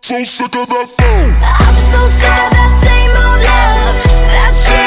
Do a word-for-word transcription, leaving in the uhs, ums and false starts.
So sick of that phone. I'm so sick of that same old love, that shit.